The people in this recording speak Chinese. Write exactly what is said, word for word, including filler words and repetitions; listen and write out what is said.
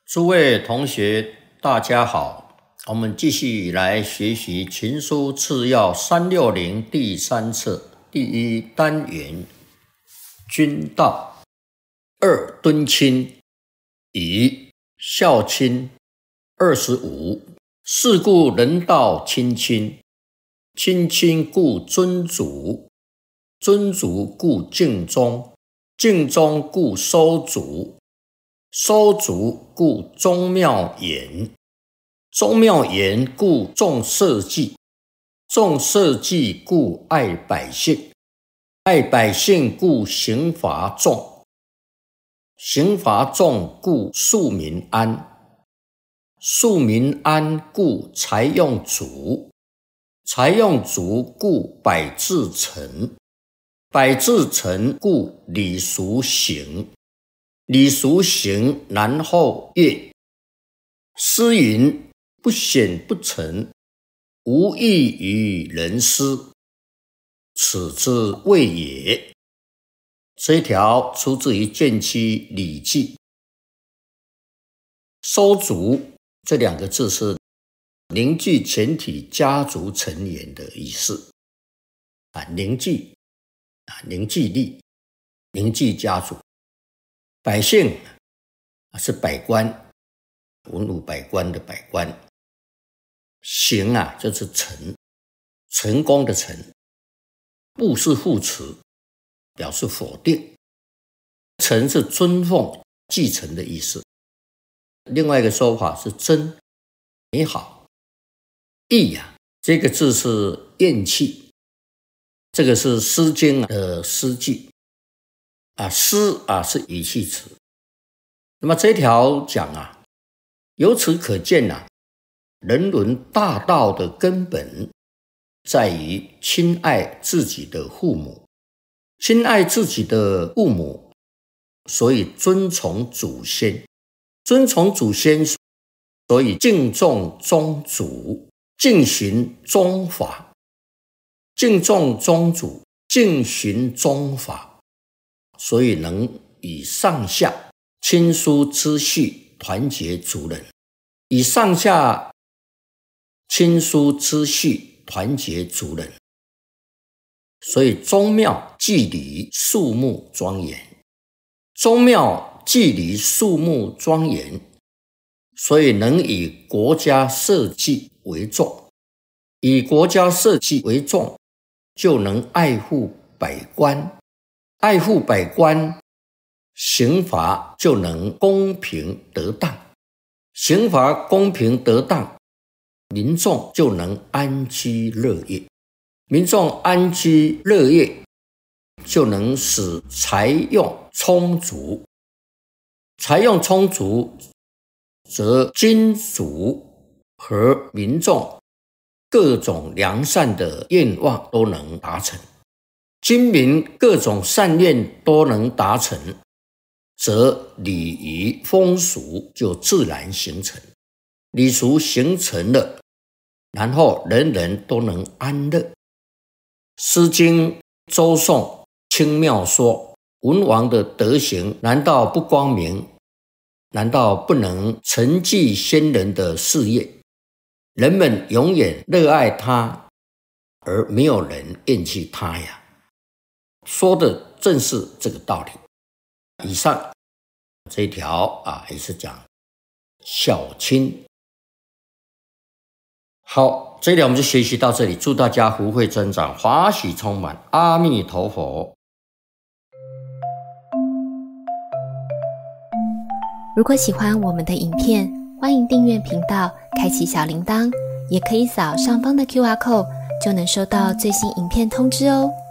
诸位同学大家好，我们继续来学习群书次要三百六十第三册第一单元君道。二敦亲，以孝亲。二十五，是故人道亲亲，亲亲故尊祖，尊祖故敬宗，敬宗故收族，收族故宗庙严，宗庙严故重社稷，重社稷故爱百姓，爱百姓故刑罚重，刑罚重故庶民安，庶民安故财用足，财用足故百治成，百治成故礼俗行，礼俗行然后乐。诗云：不显不成，无益于人师，此之谓也。这一条出自于建期《礼记》。收族这两个字是凝聚全体家族成员的意思啊，凝聚啊，凝聚力，凝聚家族。百姓是百官，文武百官的百官。行啊，就是成，成功的成。不是副词，表示否定。承是尊奉、继承的意思。另外一个说法是真、美好。义啊，这个字是咽气，这个是《诗经》的诗句啊，诗啊是语气词。那么这条讲啊，由此可见啊，人伦大道的根本在于亲爱自己的父母，亲爱自己的父母，所以尊崇祖先，尊崇祖先，所以敬重宗族，敬循宗法，敬重宗族，敬循宗法，所以能以上下亲疏之序团结族人，以上下亲疏之序团结族人。所以宗庙祭礼肃穆庄严，宗庙祭礼肃穆庄严，所以能以国家社稷为重，以国家社稷为重，就能爱护百官，爱护百官，刑罚就能公平得当，刑罚公平得当，民众就能安居乐业，民众安居乐业，就能使财用充足，财用充足，则君主和民众各种良善的愿望都能达成，君民各种善愿都能达成，则礼仪风俗就自然形成，礼俗形成了，然后人人都能安乐。诗经周颂清妙说，文王的德行难道不光明？难道不能承继先人的事业？人们永远热爱他，而没有人厌弃他呀。说的正是这个道理。以上这一条啊，也是讲孝亲。好，这一条我们就学习到这里，祝大家福慧增长，法喜充满，阿弥陀佛。 如果喜欢我们的影片，欢迎订阅频道，开启小铃铛，也可以扫上方的 Q R code， 就能收到最新影片通知哦。